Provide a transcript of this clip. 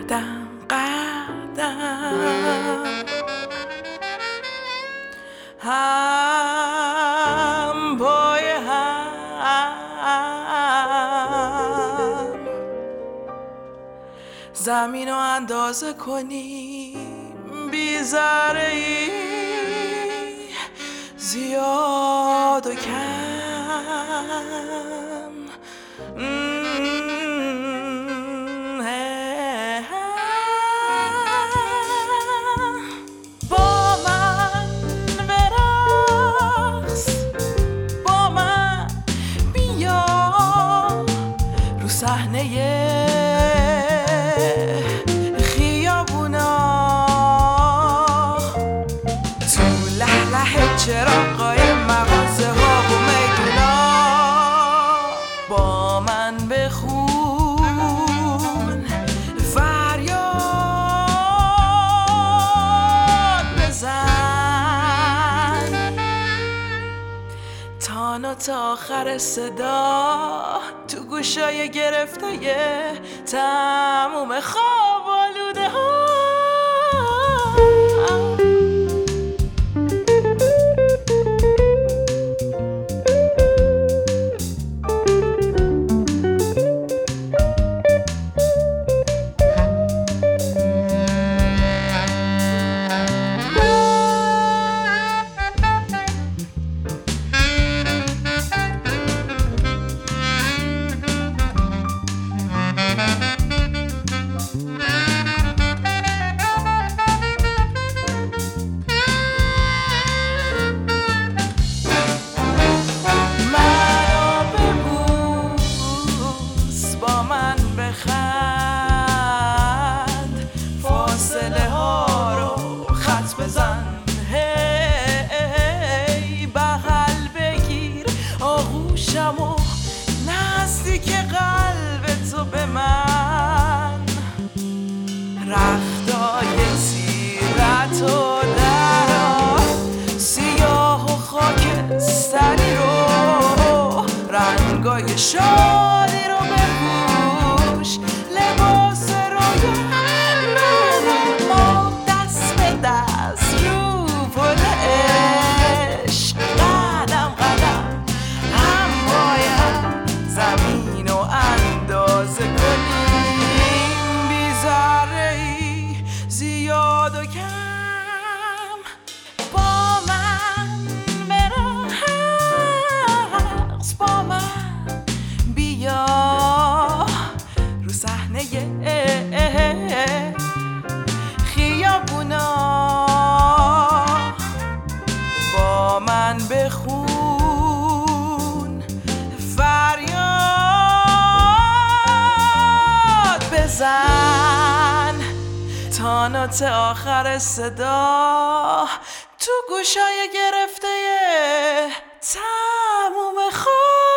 قدم قدم هم پای هم زمین رو اندازه کنیم بی ذره ای زیاد و کم با من برقص با من بیا رو صحنه خیابونا تو لهله چراغای مغازه ها و میدونا با من بخون فریاد بزن تانا تا آخر صدا تو گوشای گرفته تموم خواب آلوده ها بخند فاصله ها رو خط بزن هی بغل بگیر آغوشم و نزدیک قلب تو به من رختای تیرت و درا سیاه و خاکستری رو رنگای شادی رو بپوش لباس رویان ما دست به دست رو پل عشق قدم قدم هم باید زمین رو اندازه کنیم بی ذره ای زیاد و کم با من برقص با من بیا رو صحنه خیابونا با من بخون فریاد بزن تانا تا آخر صدا تو گوشای گرفته تموم خواب